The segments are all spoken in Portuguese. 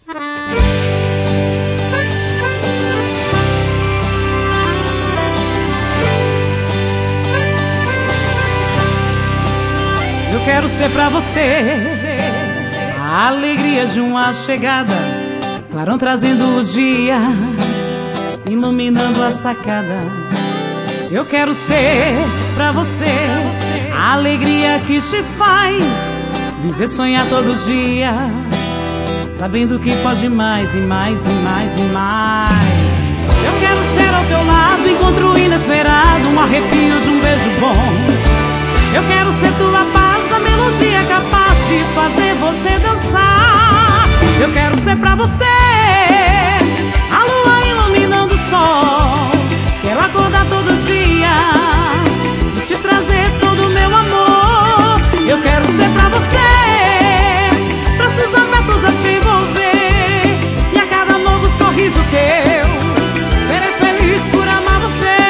Eu quero ser pra você a alegria de uma chegada, clarão trazendo o dia, iluminando a sacada. Eu quero ser pra você a alegria que te faz viver, sonhar todo dia, sabendo que pode mais e mais e mais e mais. Eu quero ser ao teu lado, encontro inesperado, um arrepio de um beijo bom. Eu quero ser tua paz, a melodia capaz de fazer você dançar. Eu quero ser pra você a lua iluminando o sol, quero acordar todo dia e te trazer todo o meu amor. Eu quero ser pra você, precisa abertos a te envolver, e a cada novo sorriso teu serei feliz por amar você.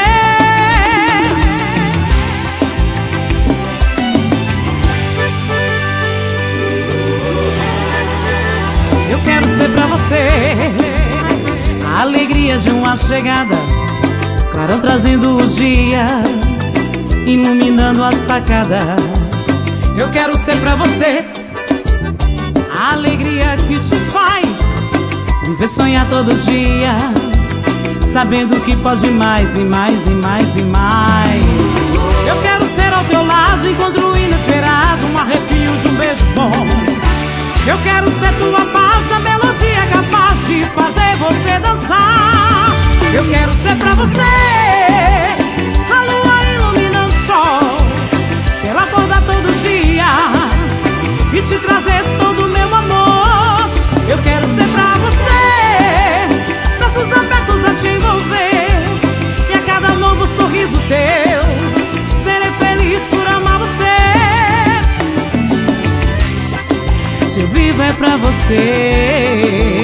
Eu quero ser pra você a alegria de uma chegada, clarão trazendo o dia, iluminando a sacada. Eu quero ser pra você a alegria que te faz viver, sonhar todo dia, sabendo que pode mais e mais e mais e mais. Eu quero ser ao teu lado, encontro inesperado, um arrepio de um beijo bom. Eu quero ser tua paz, a melodia capaz de fazer você dançar. Eu quero ser pra você a lua iluminando o sol, quero acordar todo dia e te trazer todo o meu amor. Eu quero ser pra você, braços abertos a te envolver, e a cada novo sorriso teu serei feliz por amar você. Se eu vivo é pra você.